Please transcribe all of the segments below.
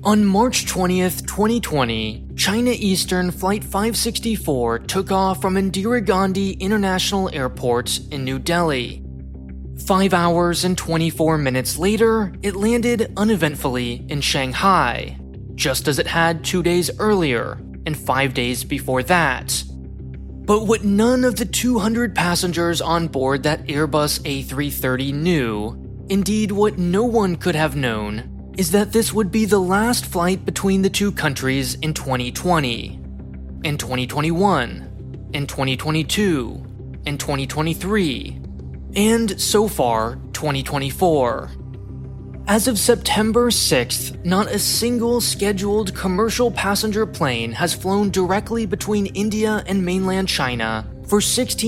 On March 20th, 2020, China Eastern Flight 564 took off from Indira Gandhi International Airport in New Delhi. 5 hours and 24 minutes later, it landed uneventfully in Shanghai, just as it had 2 days earlier and 5 days before that. But what none of the 200 passengers on board that Airbus A330 knew, indeed what no one could have known, is that this would be the last flight between the two countries in 2020, in 2021, in 2022, in 2023, and so far, 2024. As of September 6th, not a single scheduled commercial passenger plane has flown directly between India and mainland China for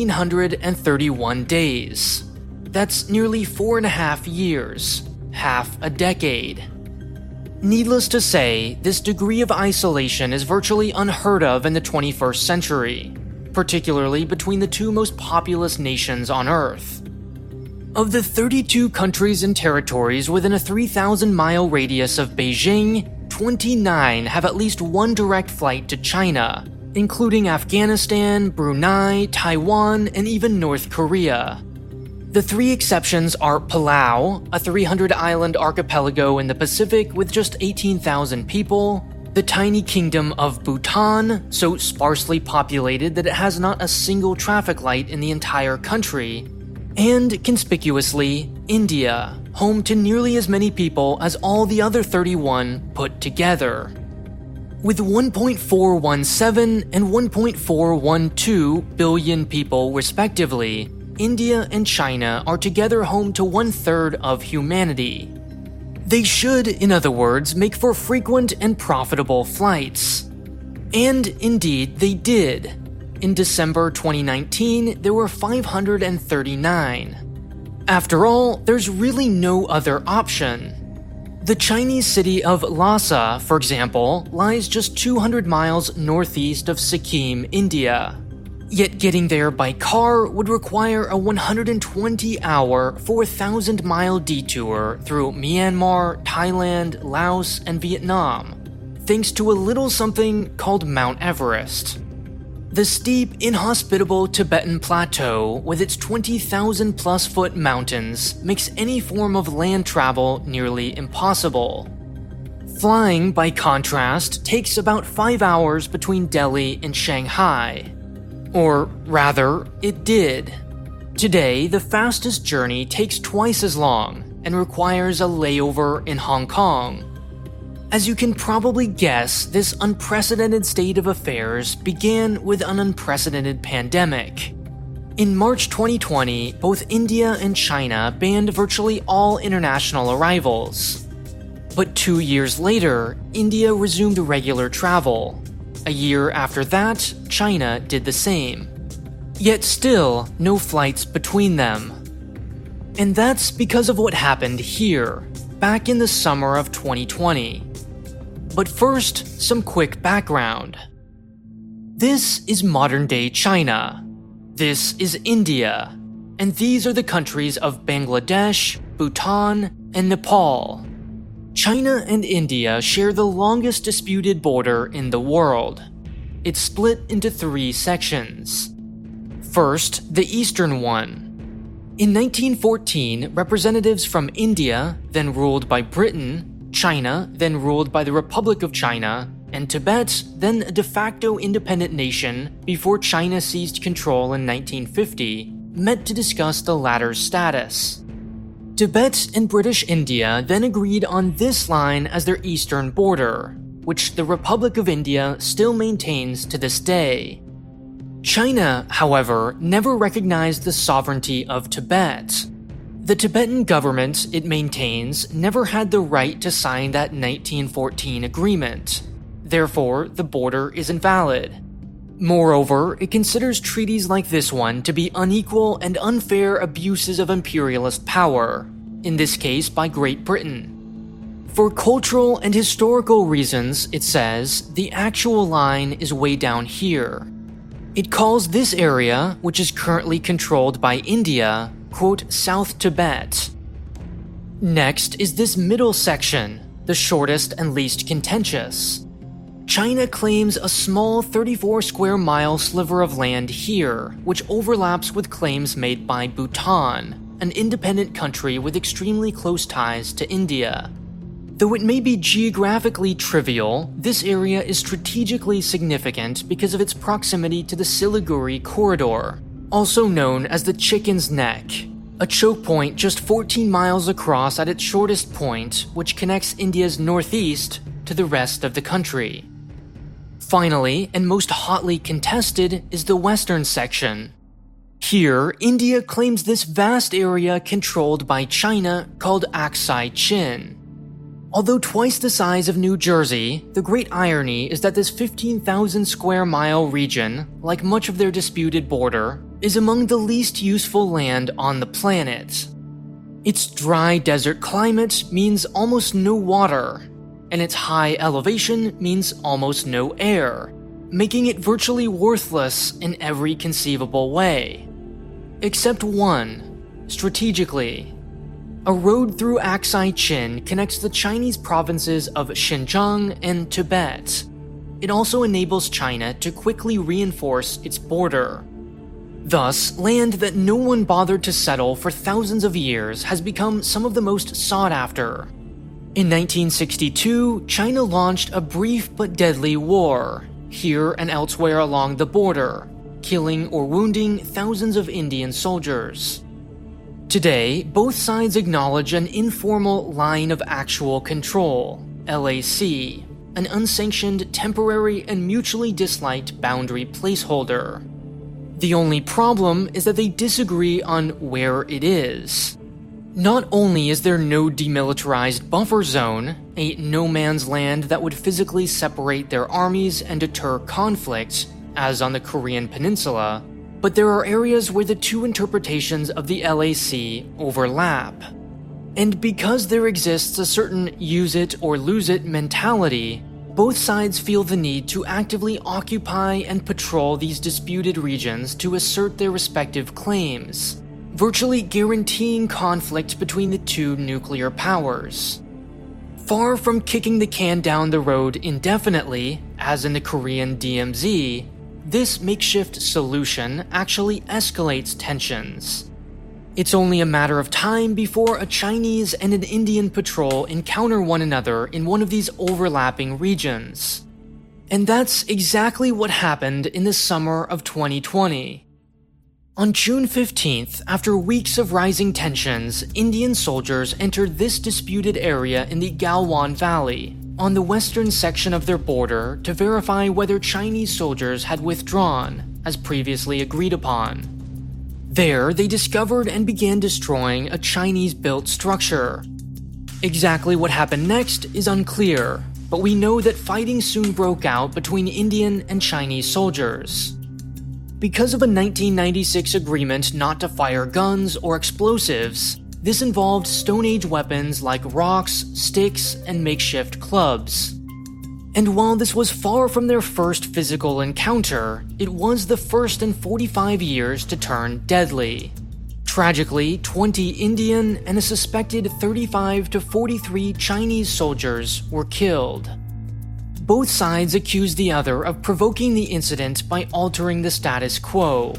1,631 days. That's nearly 4.5 years, half a decade. Needless to say, this degree of isolation is virtually unheard of in the 21st century, particularly between the two most populous nations on Earth. Of the 32 countries and territories within a 3,000-mile radius of Beijing, 29 have at least one direct flight to China, including Afghanistan, Brunei, Taiwan, and even North Korea. The three exceptions are Palau, a 300-island archipelago in the Pacific with just 18,000 people, the tiny kingdom of Bhutan, so sparsely populated that it has not a single traffic light in the entire country, and, conspicuously, India, home to nearly as many people as all the other 31 put together. With 1.417 and 1.412 billion people respectively, India and China are together home to 1/3 of humanity. They should, in other words, make for frequent and profitable flights. And indeed, they did. In December 2019, there were 539. After all, there's really no other option. The Chinese city of Lhasa, for example, lies just 200 miles northeast of Sikkim, India. Yet getting there by car would require a 120-hour, 4,000-mile detour through Myanmar, Thailand, Laos, and Vietnam, thanks to a little something called Mount Everest. The steep, inhospitable Tibetan Plateau, with its 20,000-plus foot mountains, makes any form of land travel nearly impossible. Flying, by contrast, takes about 5 hours between Delhi and Shanghai. Or rather, it did. Today, the fastest journey takes twice as long and requires a layover in Hong Kong. As you can probably guess, this unprecedented state of affairs began with an unprecedented pandemic. In March 2020, both India and China banned virtually all international arrivals. But 2 years later, India resumed regular travel. A year after that, China did the same. Yet still, no flights between them. And that's because of what happened here, back in the summer of 2020. But first, some quick background. This is modern-day China. This is India. And these are the countries of Bangladesh, Bhutan, and Nepal. China and India share the longest disputed border in the world. It's split into 3 sections. First, the eastern one. In 1914, representatives from India, then ruled by Britain, China, then ruled by the Republic of China, and Tibet, then a de facto independent nation before China seized control in 1950, met to discuss the latter's status. Tibet and British India then agreed on this line as their eastern border, which the Republic of India still maintains to this day. China, however, never recognized the sovereignty of Tibet. The Tibetan government, it maintains, never had the right to sign that 1914 agreement. Therefore, the border is invalid. Moreover, it considers treaties like this one to be unequal and unfair abuses of imperialist power, in this case by Great Britain. For cultural and historical reasons, it says, the actual line is way down here. It calls this area, which is currently controlled by India, quote, South Tibet. Next is this middle section, the shortest and least contentious. China claims a small 34 square mile sliver of land here, which overlaps with claims made by Bhutan, an independent country with extremely close ties to India. Though it may be geographically trivial, this area is strategically significant because of its proximity to the Siliguri Corridor, also known as the Chicken's Neck, a choke point just 14 miles across at its shortest point, which connects India's northeast to the rest of the country. Finally, and most hotly contested, is the western section. Here, India claims this vast area controlled by China called Aksai Chin. Although twice the size of New Jersey, the great irony is that this 15,000 square mile region, like much of their disputed border, is among the least useful land on the planet. Its dry desert climate means almost no water, and its high elevation means almost no air, making it virtually worthless in every conceivable way. Except one, strategically. A road through Aksai Chin connects the Chinese provinces of Xinjiang and Tibet. It also enables China to quickly reinforce its border. Thus, land that no one bothered to settle for thousands of years has become some of the most sought after. In 1962, China launched a brief but deadly war, here and elsewhere along the border, killing or wounding thousands of Indian soldiers. Today, both sides acknowledge an informal line of actual control, LAC, an unsanctioned, temporary, and mutually disliked boundary placeholder. The only problem is that they disagree on where it is. Not only is there no demilitarized buffer zone, a no-man's land that would physically separate their armies and deter conflict, as on the Korean Peninsula, but there are areas where the two interpretations of the LAC overlap. And because there exists a certain use it or lose it mentality, both sides feel the need to actively occupy and patrol these disputed regions to assert their respective claims, virtually guaranteeing conflict between the two nuclear powers. Far from kicking the can down the road indefinitely, as in the Korean DMZ, this makeshift solution actually escalates tensions. It's only a matter of time before a Chinese and an Indian patrol encounter one another in one of these overlapping regions. And that's exactly what happened in the summer of 2020. On June 15th, after weeks of rising tensions, Indian soldiers entered this disputed area in the Galwan Valley, on the western section of their border, to verify whether Chinese soldiers had withdrawn, as previously agreed upon. There, they discovered and began destroying a Chinese-built structure. Exactly what happened next is unclear, but we know that fighting soon broke out between Indian and Chinese soldiers. Because of a 1996 agreement not to fire guns or explosives, this involved Stone Age weapons like rocks, sticks, and makeshift clubs. And while this was far from their first physical encounter, it was the first in 45 years to turn deadly. Tragically, 20 Indian and a suspected 35 to 43 Chinese soldiers were killed. Both sides accused the other of provoking the incident by altering the status quo.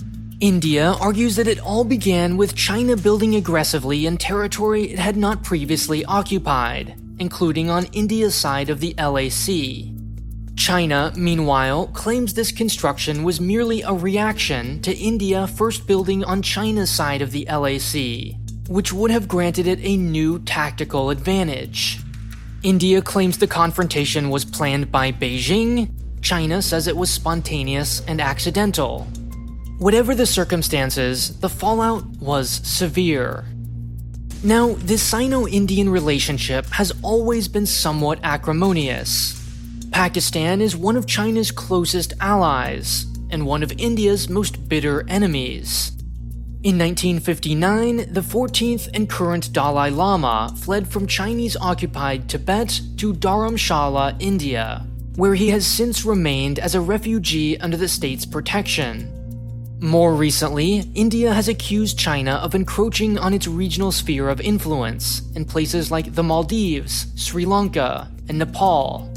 India argues that it all began with China building aggressively in territory it had not previously occupied, including on India's side of the LAC. China, meanwhile, claims this construction was merely a reaction to India first building on China's side of the LAC, which would have granted it a new tactical advantage. India claims the confrontation was planned by Beijing. China says it was spontaneous and accidental. Whatever the circumstances, the fallout was severe. Now, this Sino-Indian relationship has always been somewhat acrimonious. Pakistan is one of China's closest allies, and one of India's most bitter enemies. In 1959, the 14th and current Dalai Lama fled from Chinese-occupied Tibet to Dharamshala, India, where he has since remained as a refugee under the state's protection. More recently, India has accused China of encroaching on its regional sphere of influence in places like the Maldives, Sri Lanka, and Nepal.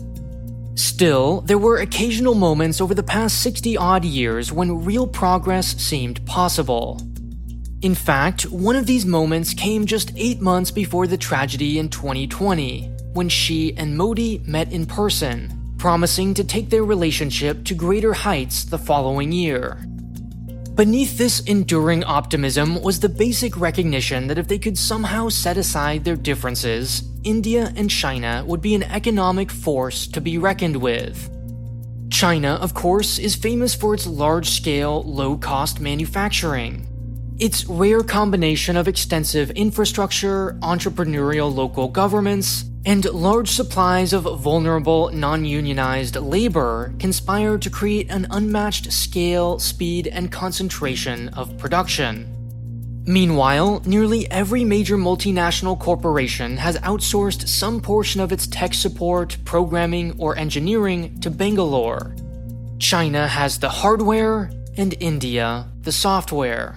Still, there were occasional moments over the past 60-odd years when real progress seemed possible. In fact, one of these moments came just 8 months before the tragedy in 2020, when Xi and Modi met in person, promising to take their relationship to greater heights the following year. Beneath this enduring optimism was the basic recognition that if they could somehow set aside their differences, India and China would be an economic force to be reckoned with. China, of course, is famous for its large-scale, low-cost manufacturing. Its rare combination of extensive infrastructure, entrepreneurial local governments, and large supplies of vulnerable, non-unionized labor conspire to create an unmatched scale, speed, and concentration of production. Meanwhile, nearly every major multinational corporation has outsourced some portion of its tech support, programming, or engineering to Bangalore. China has the hardware, and India the software.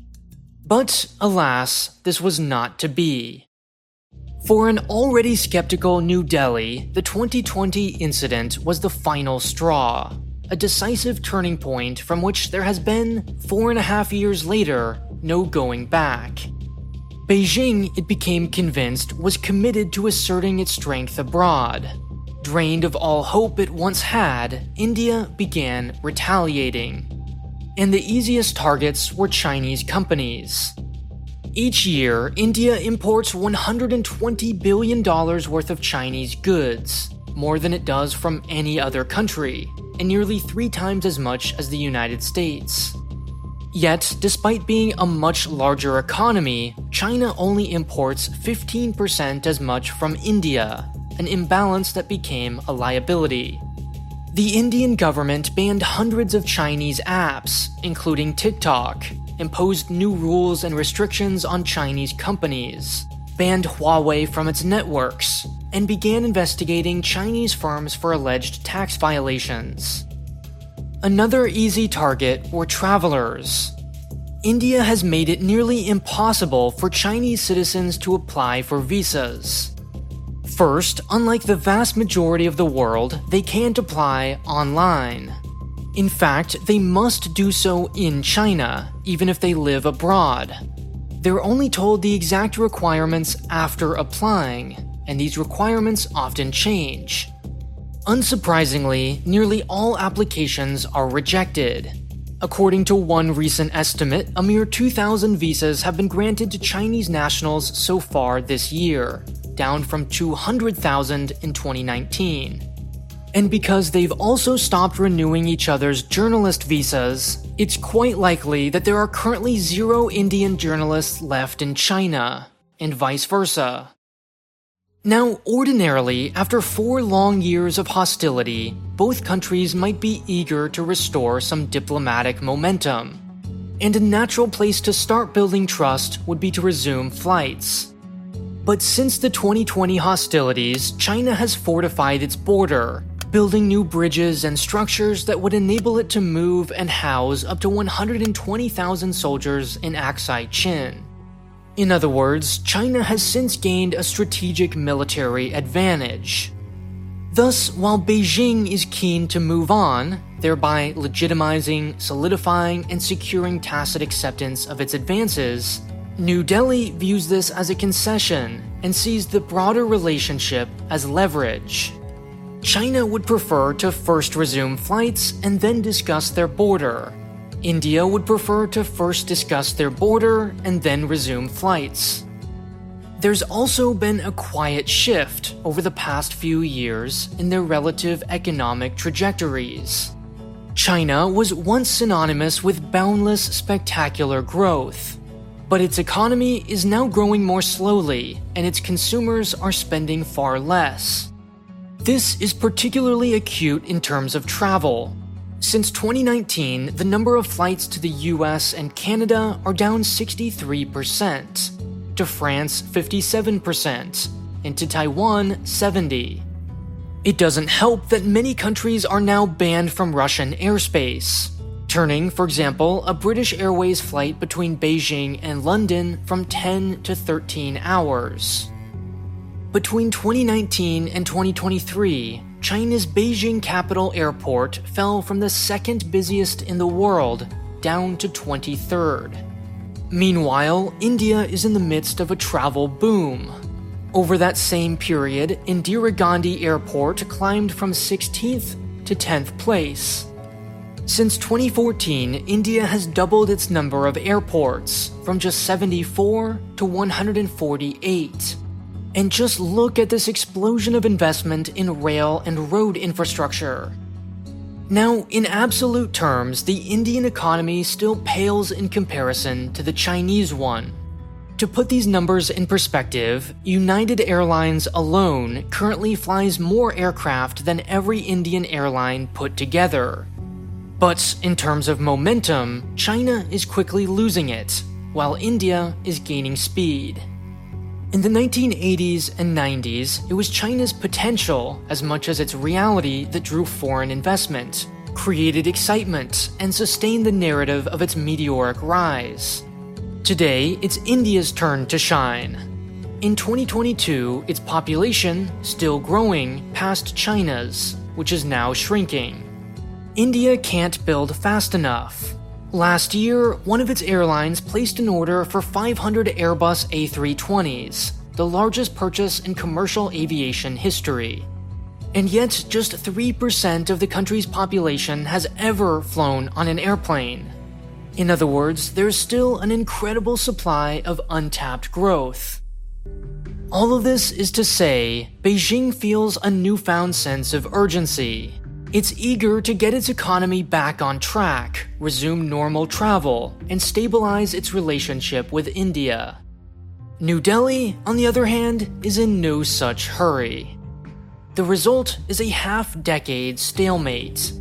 But, alas, this was not to be. For an already skeptical New Delhi, the 2020 incident was the final straw, a decisive turning point from which there has been, 4.5 years later, no going back. Beijing, it became convinced, was committed to asserting its strength abroad. Drained of all hope it once had, India began retaliating. And the easiest targets were Chinese companies. Each year, India imports $120 billion worth of Chinese goods, more than it does from any other country, and nearly 3 times as much as the United States. Yet, despite being a much larger economy, China only imports 15% as much from India, an imbalance that became a liability. The Indian government banned hundreds of Chinese apps, including TikTok, imposed new rules and restrictions on Chinese companies, banned Huawei from its networks, and began investigating Chinese firms for alleged tax violations. Another easy target were travelers. India has made it nearly impossible for Chinese citizens to apply for visas. First, unlike the vast majority of the world, they can't apply online. In fact, they must do so in China, even if they live abroad. They're only told the exact requirements after applying, and these requirements often change. Unsurprisingly, nearly all applications are rejected. According to one recent estimate, a mere 2,000 visas have been granted to Chinese nationals so far this year, down from 200,000 in 2019. And because they've also stopped renewing each other's journalist visas, it's quite likely that there are currently 0 Indian journalists left in China, and vice versa. Now, ordinarily, after 4 long years of hostility, both countries might be eager to restore some diplomatic momentum. And a natural place to start building trust would be to resume flights. But since the 2020 hostilities, China has fortified its border, building new bridges and structures that would enable it to move and house up to 120,000 soldiers in Aksai Chin. In other words, China has since gained a strategic military advantage. Thus, while Beijing is keen to move on, thereby legitimizing, solidifying, and securing tacit acceptance of its advances, New Delhi views this as a concession and sees the broader relationship as leverage. China would prefer to first resume flights and then discuss their border. India would prefer to first discuss their border and then resume flights. There's also been a quiet shift over the past few years in their relative economic trajectories. China was once synonymous with boundless, spectacular growth. But its economy is now growing more slowly, and its consumers are spending far less. This is particularly acute in terms of travel. Since 2019, the number of flights to the US and Canada are down 63%, to France 57%, and to Taiwan 70%. It doesn't help that many countries are now banned from Russian airspace. turning, for example, a British Airways flight between Beijing and London from 10 to 13 hours. Between 2019 and 2023, China's Beijing Capital Airport fell from the second busiest in the world down to 23rd. Meanwhile, India is in the midst of a travel boom. Over that same period, Indira Gandhi Airport climbed from 16th to 10th place. Since 2014, India has doubled its number of airports, from just 74 to 148. And just look at this explosion of investment in rail and road infrastructure. Now, in absolute terms, the Indian economy still pales in comparison to the Chinese one. To put these numbers in perspective, United Airlines alone currently flies more aircraft than every Indian airline put together. But in terms of momentum, China is quickly losing it, while India is gaining speed. In the 1980s and 90s, it was China's potential as much as its reality that drew foreign investment, created excitement, and sustained the narrative of its meteoric rise. Today, it's India's turn to shine. In 2022, its population, still growing, passed China's, which is now shrinking. India can't build fast enough. Last year, one of its airlines placed an order for 500 Airbus A320s, the largest purchase in commercial aviation history. And yet, just 3% of the country's population has ever flown on an airplane. In other words, there's still an incredible supply of untapped growth. All of this is to say, Beijing feels a newfound sense of urgency. It's eager to get its economy back on track, resume normal travel, and stabilize its relationship with India. New Delhi, on the other hand, is in no such hurry. The result is a half-decade stalemate.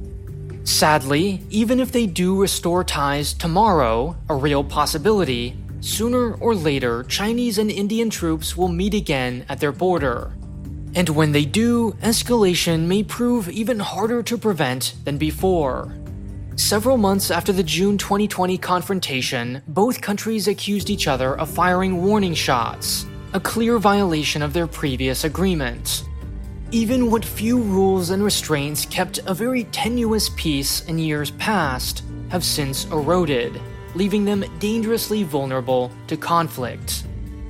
Sadly, even if they do restore ties tomorrow, a real possibility, sooner or later Chinese and Indian troops will meet again at their border. And when they do, escalation may prove even harder to prevent than before. Several months after the June 2020 confrontation, both countries accused each other of firing warning shots, a clear violation of their previous agreement. Even what few rules and restraints kept a very tenuous peace in years past have since eroded, leaving them dangerously vulnerable to conflict.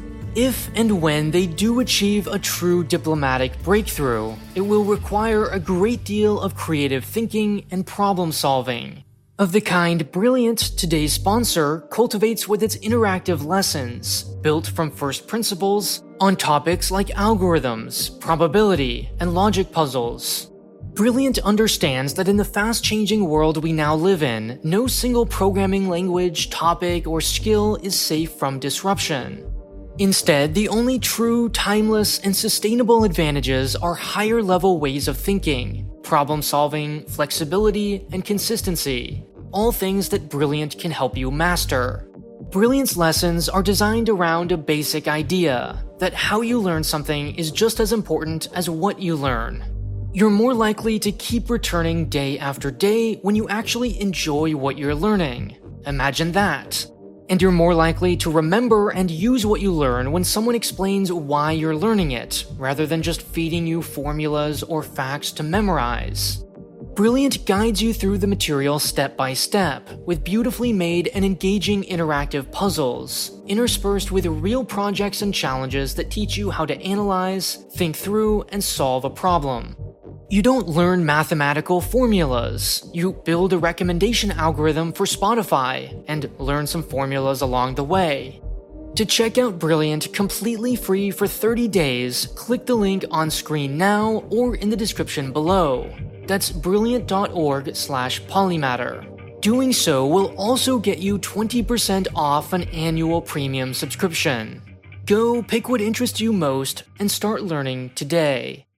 If and when they do achieve a true diplomatic breakthrough, it will require a great deal of creative thinking and problem solving, of the kind Brilliant, today's sponsor, cultivates with its interactive lessons, built from first principles, on topics like algorithms, probability, and logic puzzles. Brilliant understands that in the fast-changing world we now live in, no single programming language, topic, or skill is safe from disruption. Instead, the only true, timeless, and sustainable advantages are higher-level ways of thinking, problem-solving, flexibility, and consistency, all things that Brilliant can help you master. Brilliant's lessons are designed around a basic idea, that how you learn something is just as important as what you learn. You're more likely to keep returning day after day when you actually enjoy what you're learning. Imagine that. And you're more likely to remember and use what you learn when someone explains why you're learning it, rather than just feeding you formulas or facts to memorize. Brilliant guides you through the material step by step, with beautifully made and engaging interactive puzzles, interspersed with real projects and challenges that teach you how to analyze, think through, and solve a problem. You don't learn mathematical formulas. You build a recommendation algorithm for Spotify and learn some formulas along the way. To check out Brilliant completely free for 30 days, click the link on screen now or in the description below. That's brilliant.org/polymatter. Doing so will also get you 20% off an annual premium subscription. Go pick what interests you most and start learning today.